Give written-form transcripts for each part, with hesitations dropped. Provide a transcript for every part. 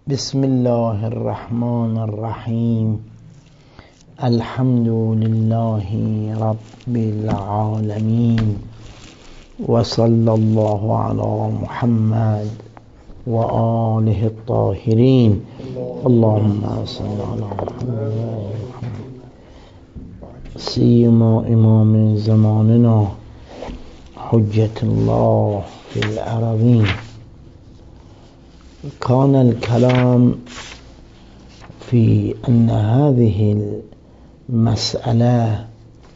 بسم الله الرحمن الرحيم. الحمد لله رب العالمين، وصلى الله على محمد وآله الطاهرين. اللهم صل على محمد سيما إمام زماننا حجة الله في الأرضين. كان الكلام في أن هذه المسألة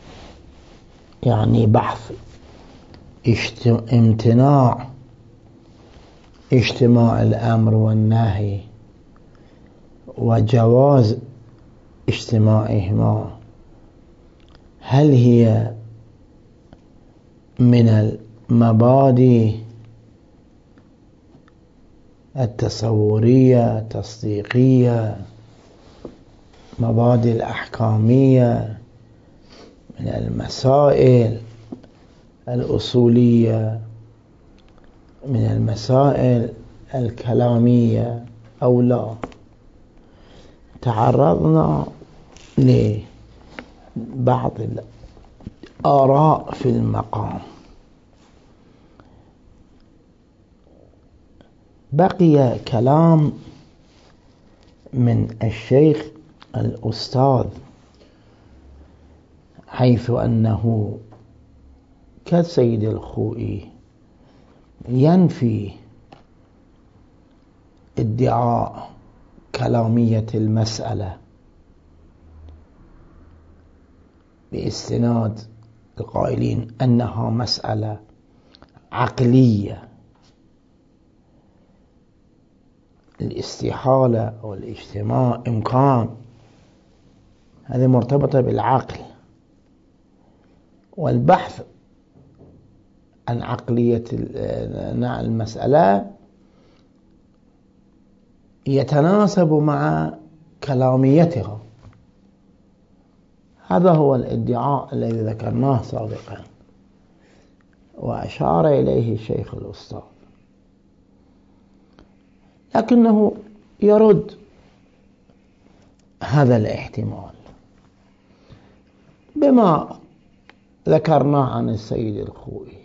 يعني بحث امتناع اجتماع الأمر والنهي وجواز اجتماعهما، هل هي من المبادئ التصورية التصديقية، مبادئ الأحكامية، من المسائل الأصولية، من المسائل الكلامية أو لا؟ تعرضنا لبعض الآراء في المقام. بقي كلام من الشيخ الأستاذ، حيث أنه كالسيد الخوئي ينفي ادعاء كلامية المسألة باستناد القائلين أنها مسألة عقلية، الاستحالة أو الاجتماع إمكان، هذه مرتبطة بالعقل، والبحث عن عقلية المسألة يتناسب مع كلاميتها. هذا هو الادعاء الذي ذكرناه سابقا وأشار إليه الشيخ الأستاذ، لكنه يرد هذا الاحتمال بما ذكرناه عن السيد الخوئي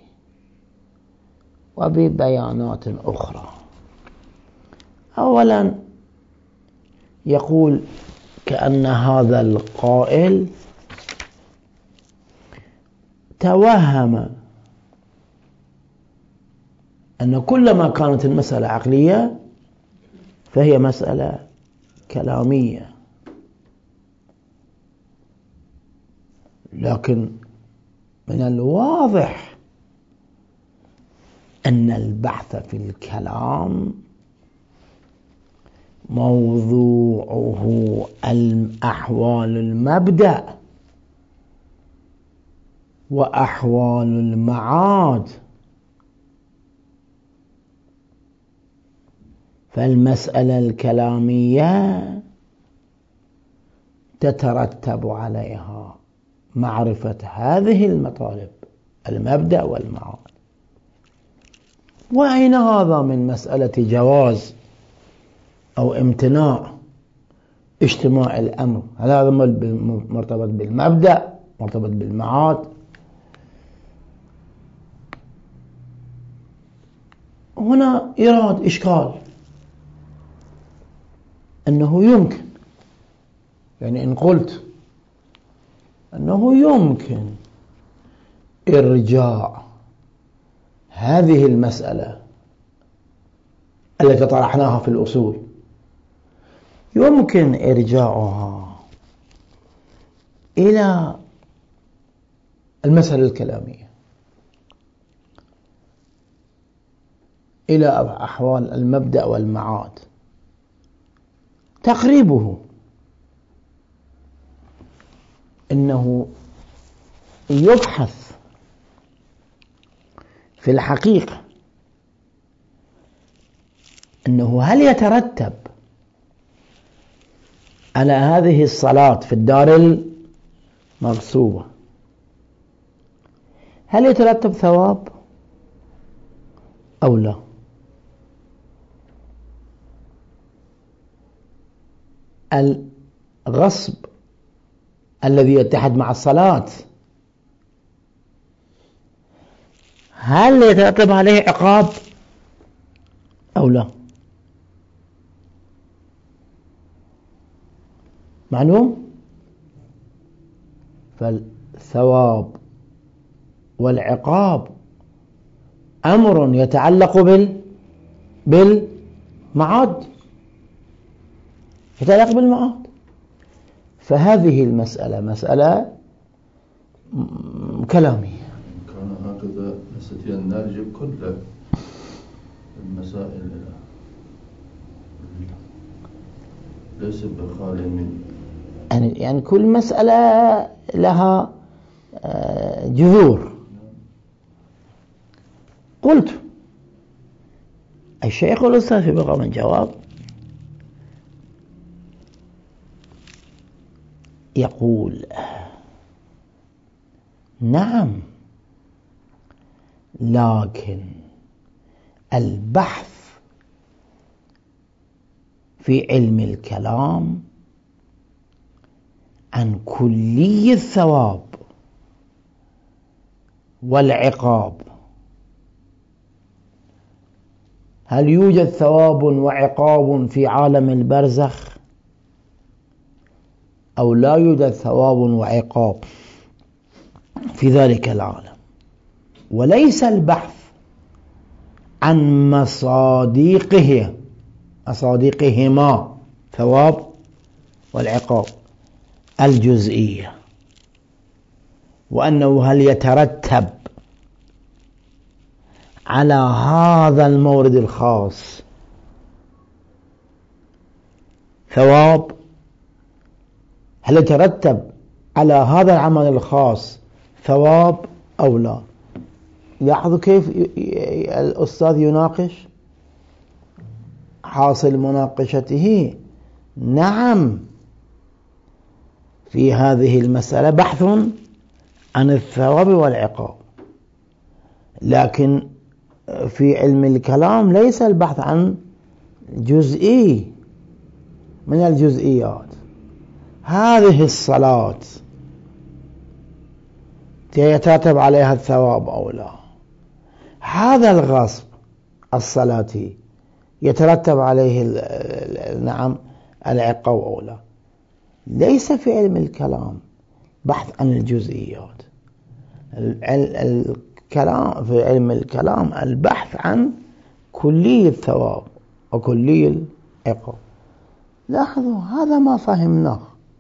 وببيانات أخرى. أولا يقول كأن هذا القائل توهم أن كلما كانت المسألة عقلية فهي مسألة كلامية، لكن من الواضح أن البحث في الكلام موضوعه أحوال المبدأ وأحوال المعاد، فالمسألة الكلامية تترتب عليها معرفة هذه المطالب، المبدأ والمعاد. وأين هذا من مسألة جواز أو امتناع اجتماع الأمر؟ هل هذا مرتبط بالمبدأ، مرتبط بالمعاد؟ هنا إيراد إشكال أنه يمكن، يعني إن قلت أنه يمكن إرجاع هذه المسألة التي طرحناها في الأصول، يمكن إرجاعها إلى المسألة الكلامية، إلى أحوال المبدأ والمعاد. تقريبه إنه يبحث في الحقيقة إنه هل يترتب على هذه الصلاة في الدار المغصوبة، هل يترتب ثواب أو لا؟ الغصب الذي يتحد مع الصلاة هل يترتب عليه عقاب أو لا؟ معلوم؟ فالثواب والعقاب أمر يتعلق بالمعاد، يتعلق بالمعاد. فهذه المسألة مسألة كلامية. كان هكذا نستطيع أن نرجع كل المسائل ليس بخال من يعني كل مسألة لها جذور. قلت الشيخ الأستاذ في بقى من جواب يقول نعم، لكن البحث في علم الكلام عن كلي الثواب والعقاب، هل يوجد ثواب وعقاب في عالم البرزخ أو لا يوجد ثواب وعقاب في ذلك العالم، وليس البحث عن مصادقهما ثواب والعقاب الجزئية، وأنه هل يترتب على هذا المورد الخاص ثواب، هل يترتب على هذا العمل الخاص ثواب أو لا. لاحظوا كيف الأستاذ يناقش، حاصل مناقشته نعم في هذه المسألة بحث عن الثواب والعقاب، لكن في علم الكلام ليس البحث عن جزئي من الجزئيات. هذه الصلاة يترتب عليها الثواب أو لا، هذا الغصب الصلاة يترتب عليه نعم العقاب أو لا. ليس في علم الكلام بحث عن الجزئيات، الكلام في علم الكلام البحث عن كلي الثواب وكلي العقاب. لاحظوا هذا ما فهمناه،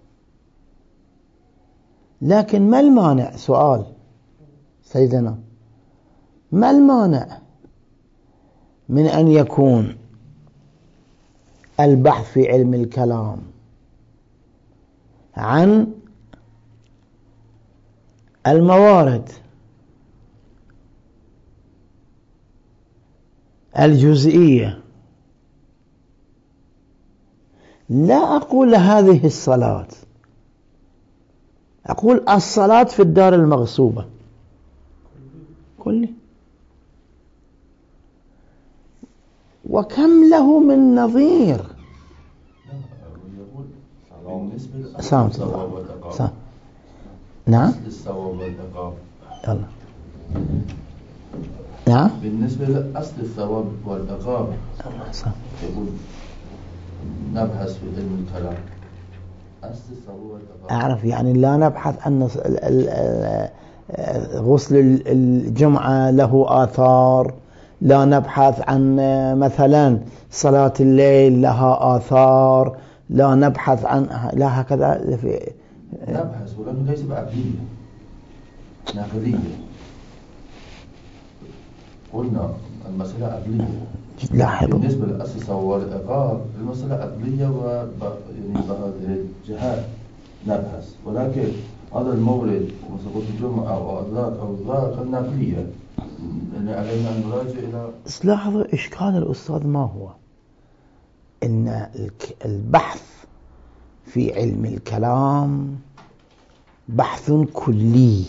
لكن ما المانع؟ سؤال سيدنا، ما المانع من أن يكون البحث في علم الكلام عن الموارد الجزئية؟ لا أقول هذه الصلاة، أقول الصلاة في الدار المغصوبة كله، وكم له من نظير. بالنسبة للثواب والعقاب، نعم الثواب والعقاب، يلا نعم، بالنسبة لأصل الثواب والعقاب يقول نبحث في علم الكلام أصل الثواب والعقاب. أعرف يعني لا نبحث عن غسل الجمعة له آثار، لا نبحث عن مثلا صلاة الليل لها آثار، لا نبحث عن لا هكذا في نبحث، ولكن ليس بعقلية نقلية. قلنا المسألة عقلية. لاحظوا بالنسبة لأصل الثواب والعقاب المسألة عقلية يعني بهذه الجهات نبحث، ولكن هذا المورد وصلاة الجمعة أو أذاك أو ذاك النقلية يعني علينا أن نراجع إلى. لاحظوا إشكال الأستاذ ما هو؟ إن البحث في علم الكلام بحث كلي،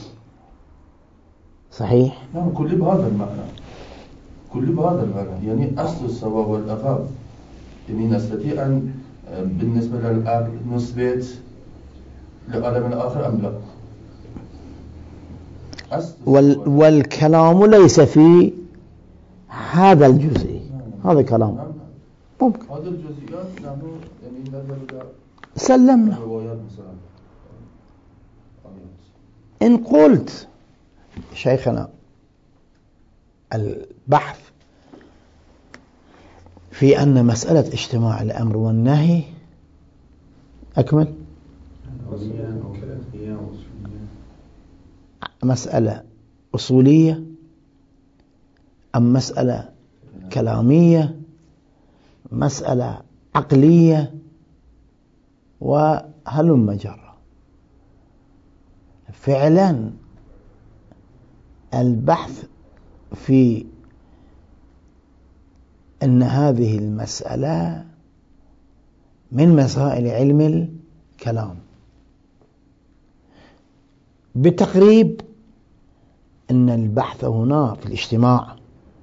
صحيح؟ نعم كلي بهذا المعنى، كلي بهذا المعنى، يعني أصل الثواب والعقاب يعني نستطيع أن بالنسبة للعقل نثبت لعالم الآخر أم لا؟ والكلام ليس في هذا الجزء. هذا كلام ممكن. هذا الجزئيات نحن يعني نذهب سلمنا. الروايات مثلا. إن قلت شيخنا البحث في أن مسألة اجتماع الأمر والنهي أكمل مسألة أصولية أم مسألة كلامية، مسألة عقلية، وهلم جرى. فعلا البحث في أن هذه المسألة من مسائل علم الكلام بتقريب أن البحث هنا في الاجتماع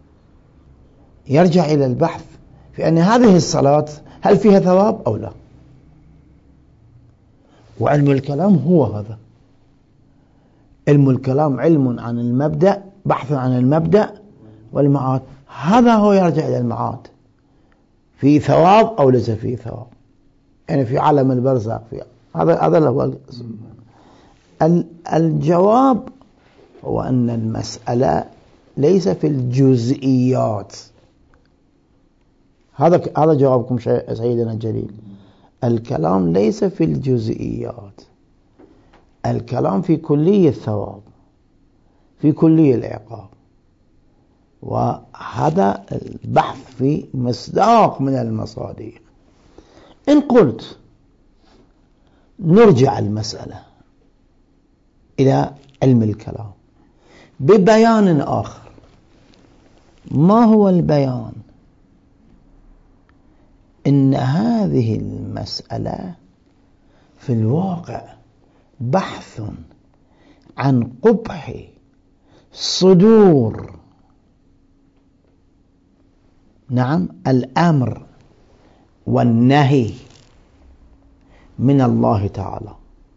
يرجع إلى البحث في أن هذه الصلاة هل فيها ثواب أو لا. وعلم الكلام هو هذا. علم الكلام علم عن المبدأ، بحث عن المبدأ والمعاد. هذا هو يرجع إلى المعاد، في ثواب أو ليس فيه ثواب، يعني في عالم البرزخ. في هذا هو الجواب، هو أن المسألة ليس في الجزئيات. هذا جوابكم سيدنا الجليل. الكلام ليس في الجزئيات، الكلام في كلية الثواب، في كلية العقاب. وهذا البحث في مصداق من المصادق. إن قلت نرجع المسألة إلى علم الكلام ببيان آخر. ما هو البيان؟ إن هذه المسألة في الواقع بحث عن قبح صدور الأمر والنهي من الله تعالى.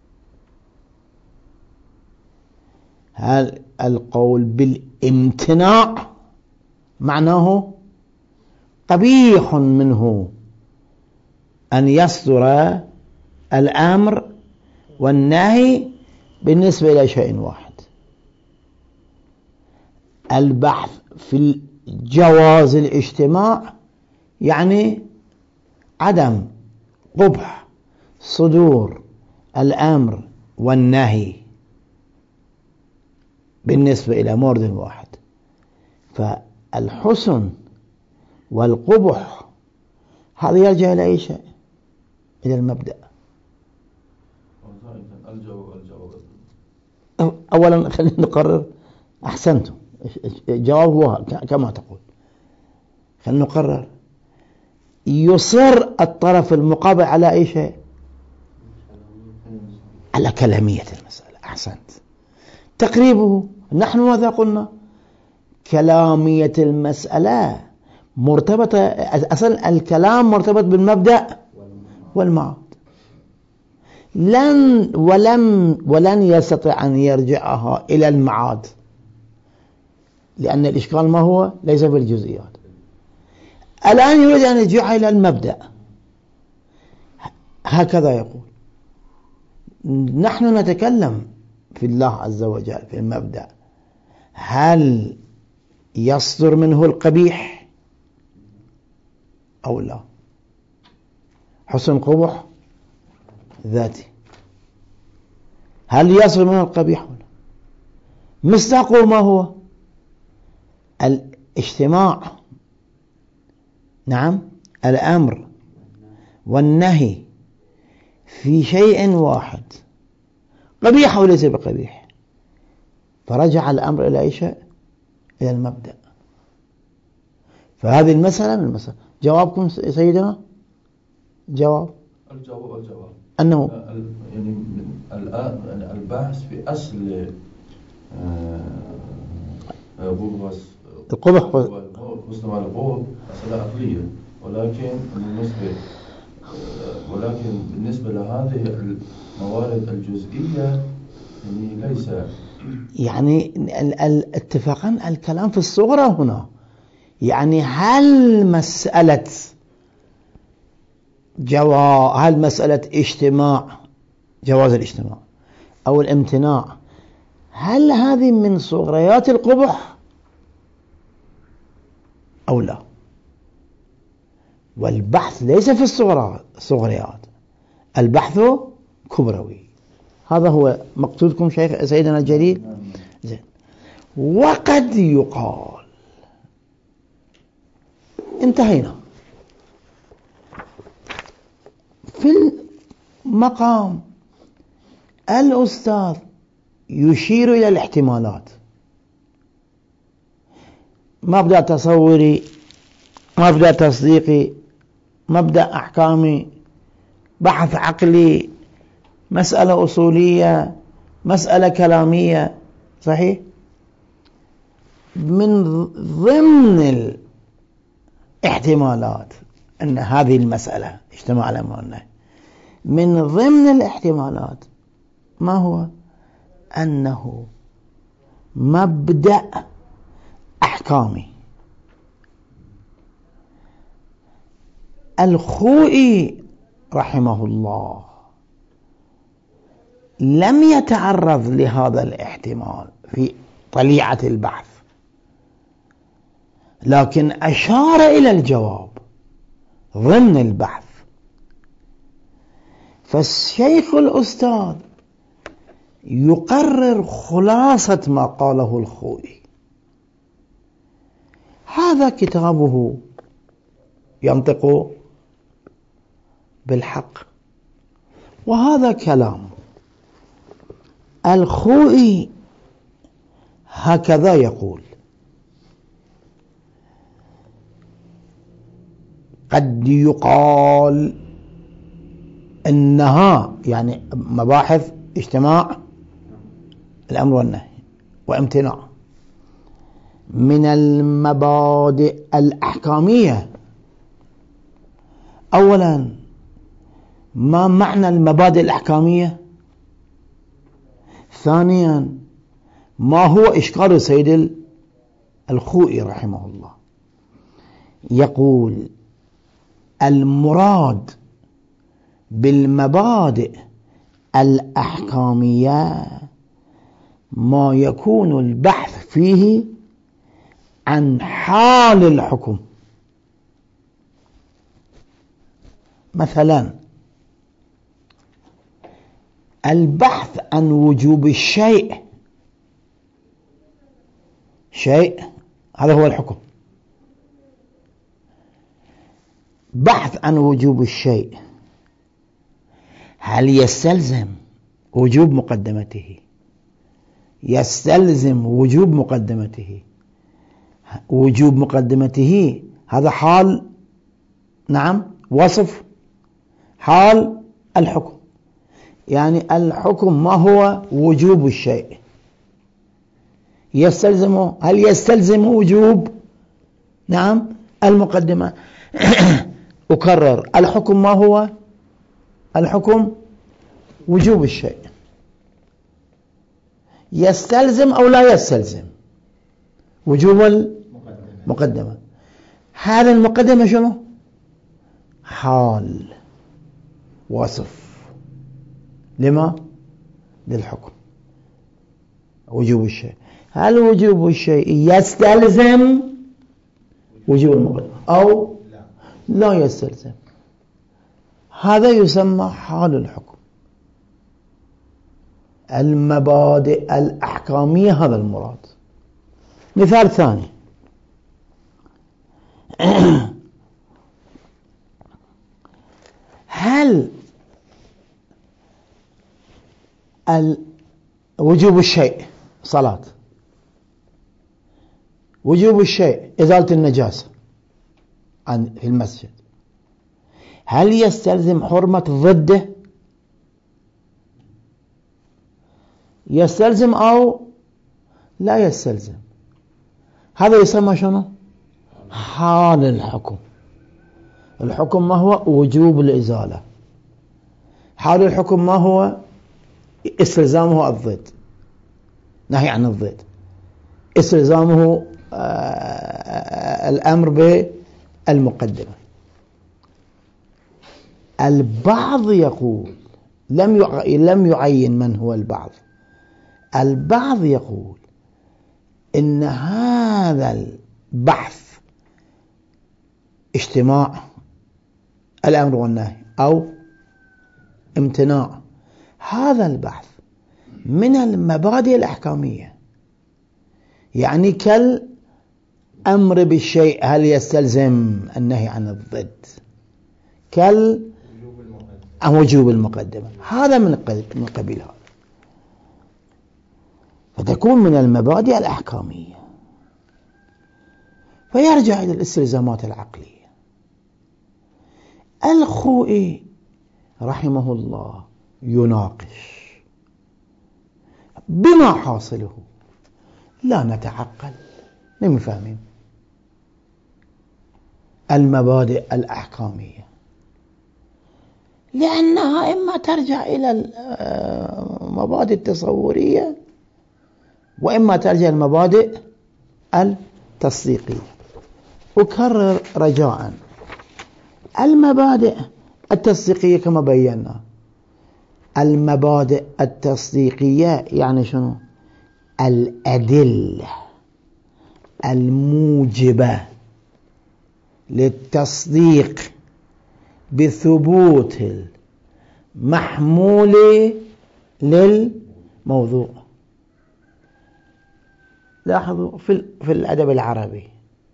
هل القول بالامتناع معناه قبيح منه أن يصدر الأمر والنهي بالنسبة إلى شيء واحد؟ البحث في جواز الاجتماع يعني عدم قبح صدور الأمر والنهي بالنسبة إلى مورد واحد. فالحسن والقبح هذا يرجع إلى أي شيء؟ إلى المبدأ. أولا خلينا نقرر. أحسنتم، الجواب هو كما تقول. خلينا نقرر. يصر الطرف المقابل على أي شيء؟ على كلامية المسألة. أحسنت. تقريبه نحن ماذا قلنا؟ كلامية المسألة مرتبطة، أصلا الكلام مرتبط بالمبدأ والمعاد. ولن يستطيع أن يرجعها إلى المعاد، لأن الإشكال ما هو؟ ليس في الجزئيات. الآن يريد أن يرجع إلى المبدأ. هكذا يقول. نحن نتكلم في الله عز وجل في المبدأ. هل يصدر منه القبيح أو لا؟ حسن قبح ذاتي. هل يصدر منه القبيح أو لا؟ مصداقه ما هو؟ الاجتماع الأمر والنهي في شيء واحد، قبيح أو ليس بقبيح. فرجع الأمر إلى أي شيء؟ إلى المبدأ. فهذه المسألة من المسألة. جوابكم سيدنا؟ الجواب أنه يعني الآن البحث في أصل القبح مسلم على القول أصلا عقلية، ولكن بالنسبة ولكن بالنسبة لهذه الموارد الجزئية يعني ليس يعني اتفاقا الكلام في الصغرى هنا. يعني هل مسألة هل مسألة جواز الاجتماع أو الامتناع، هل هذه من صغريات القبح أو لا؟ والبحث ليس في الصغريات، البحث كبروي. هذا هو مقصودكم شيخ سيدنا الجليل. زين. وقد يقال، انتهينا في المقام. الأستاذ يشير إلى الاحتمالات، مبدأ تصوري، مبدأ تصديقي، مبدأ أحكامي، بحث عقلي، مسألة أصولية، مسألة كلامية. صحيح؟ من ضمن الاحتمالات أن هذه المسألة اجتماع الأمر والنهي، من ضمن الاحتمالات ما هو؟ أنه مبدأ أحكامي. الخوئي رحمه الله لم يتعرض لهذا الاحتمال في طليعة البحث، لكن أشار إلى الجواب ضمن البحث. فالشيخ الأستاذ يقرر خلاصة ما قاله الخوئي. هذا كتابه ينطق بالحق، وهذا كلام الخوئي. هكذا يقول: قد يقال إنها، يعني مباحث اجتماع الأمر والنهي وامتناع، من المبادئ الأحكامية. أولا، ما معنى المبادئ الأحكامية؟ ثانيا، ما هو إشكال سيد الخوئي رحمه الله؟ يقول: المراد بالمبادئ الأحكامية ما يكون البحث فيه عن حال الحكم. مثلا البحث عن وجوب الشيء، هذا هو الحكم. بحث عن وجوب الشيء هل يستلزم وجوب مقدمته؟ يستلزم وجوب مقدمته. وجوب مقدمته هذا حال، نعم، وصف حال الحكم. يعني الحكم ما هو وجوب الشيء؟ هل يستلزم وجوب؟ نعم، المقدمة. أكرر، الحكم ما هو؟ الحكم وجوب الشيء. يستلزم أو لا يستلزم وجوب المقدمة. هذا المقدمة شنو؟ حال، وصف. لما؟ للحكم. وجوب الشيء، هل وجوب الشيء يستلزم وجوب المقدمة أو لا يستلزم؟ هذا يسمى حال الحكم. المبادئ الأحكامية هذا المراد. مثال ثاني: هل وجوب الشيء صلاة، وجوب الشيء إزالة النجاسة في المسجد، هل يستلزم حرمة ضده؟ يستلزم أو لا يستلزم؟ هذا يسمى شنو؟ حال الحكم. الحكم ما هو؟ وجوب الإزالة. حال الحكم ما هو؟ استلزامه الضد، نهي عن الضد، استلزامه الأمر بالمقدمة. البعض يقول، لم يعين من هو البعض، البعض يقول إن هذا البحث اجتماع الأمر والنهي أو امتناع، هذا البحث من المبادئ الأحكامية، يعني كالأمر بالشيء هل يستلزم النهي عن الضد، وجوب المقدمة، هذا من قبيل هذا، فتكون من المبادئ الأحكامية، فيرجع إلى الاستلزامات العقلية. الخوئي رحمه الله يناقش بما حاصله لا نتعقل من فهم المبادئ الأحكامية، لأنها إما ترجع إلى المبادئ التصورية وإما ترجع المبادئ التصديقية. أكرر رجاء، المبادئ التصديقية كما بينا، المبادئ التصديقية يعني شنو؟ الأدلة الموجبة للتصديق بثبوت المحمول للموضوع. لاحظوا في الأدب العربي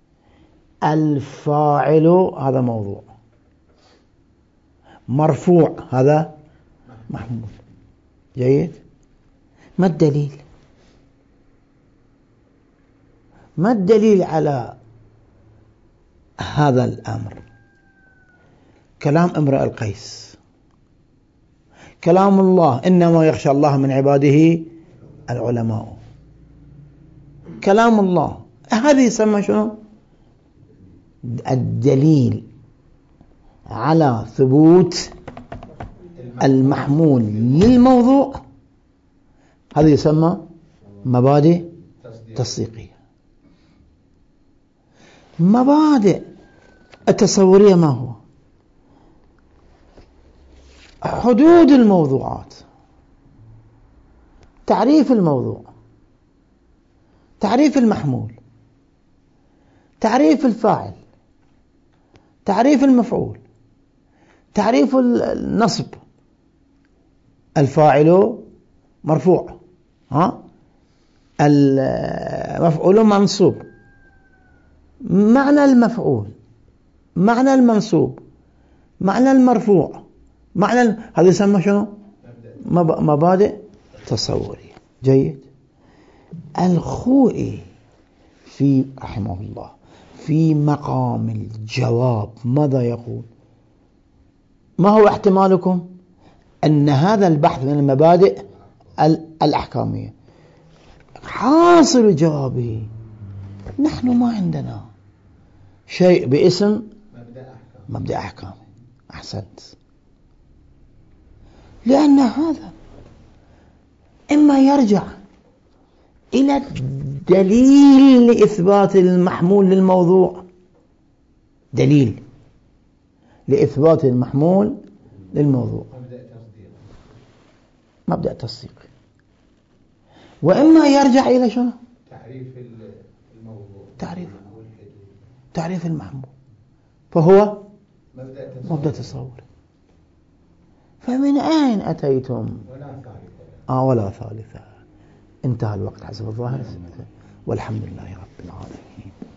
الفاعل هذا موضوع، مرفوع هذا محمول. جيد. ما الدليل؟ ما الدليل على هذا الأمر؟ كلام امرئ القيس، كلام الله إنما يخشى الله من عباده العلماء، كلام الله، هذه يسمى شنو؟ الدليل على ثبوت المحمول للموضوع، هذا يسمى مبادئ تصديقية. مبادئ التصورية ما هو؟ حدود الموضوعات، تعريف الموضوع، تعريف المحمول، تعريف الفاعل، تعريف المفعول، تعريف النصب، الفاعل مرفوع، المفعول منصوب، معنى المفعول، معنى المنصوب، معنى المرفوع، معنى هذا يسمى شنو؟ مبادئ تصورية. جيد. الخوئي رحمه الله في مقام الجواب ماذا يقول؟ ما هو احتمالكم أن هذا البحث من المبادئ الأحكامية؟ حاصل جوابه نحن ما عندنا شيء باسم مبدأ أحكامي. أحسنت. لأن هذا إما يرجع إلى الدليل لإثبات المحمول للموضوع، دليل لإثبات المحمول للموضوع، مبدأ تصديق، وإما يرجع إلى شنو؟ تعريف الموضوع، تعريف المحمول، فهو مبدأ تصور. فمن أين أتيتم؟ ولا ثالثة. انتهى الوقت حسب الظاهر، والحمد لله رب العالمين.